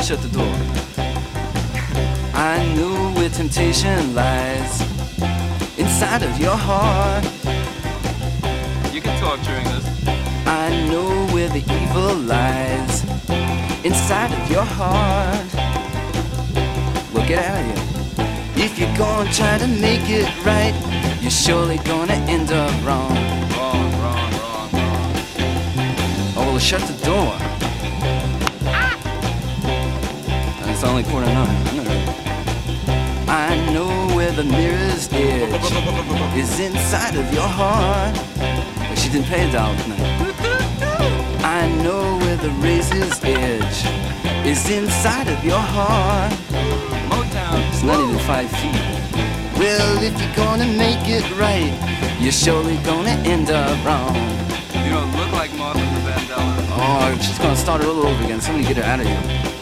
shut the door. I know where temptation lies inside of your heart. You can talk during this. I know where the evil lies inside of your heart. Well, get out of here. If you're gonna try to make it right, you're surely gonna end up wrong. Wrong, wrong, wrong, wrong. Oh, well, shut the door. It's only 8:45. I know where the mirror's edge is inside of your heart. But she didn't pay $1 tonight. I know where the razor's edge is inside of your heart. Motown. It's not even 5 feet. Well, if you're gonna make it right, you're surely gonna end up wrong. You don't look like Martha Vandella. Oh, she's gonna start it all over again. Somebody get her out of here.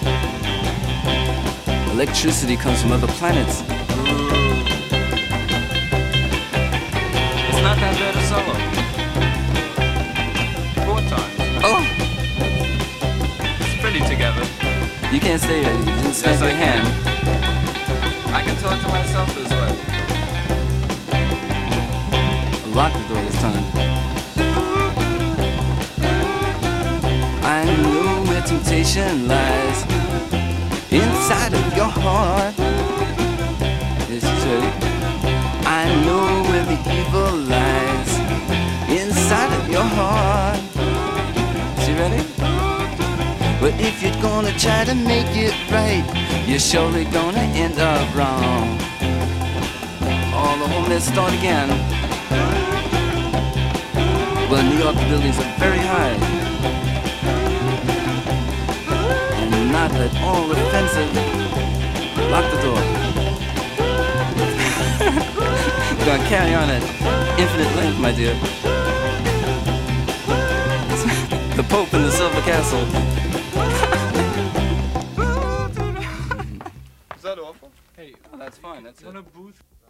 Electricity comes from other planets. It's not that bad a solo. 4 times. Oh, It's pretty together. you can't stay there. You didn't snap Yes, I your hand. I can talk to myself this way. Lock the door this time. I know where temptation lies inside of your heart. Yes, you said it. I know where the evil lies inside of your heart. Is you ready? But if you're gonna try to make it right, you're surely gonna end up wrong. Oh, the whole mess start again. Well, New York buildings are very high and not at all offensive. Lock the door. We're gonna carry on at infinite length, my dear. The Pope in the Silver Castle. Is that awful? Hey, oh, that's fine. That's on it. a booth.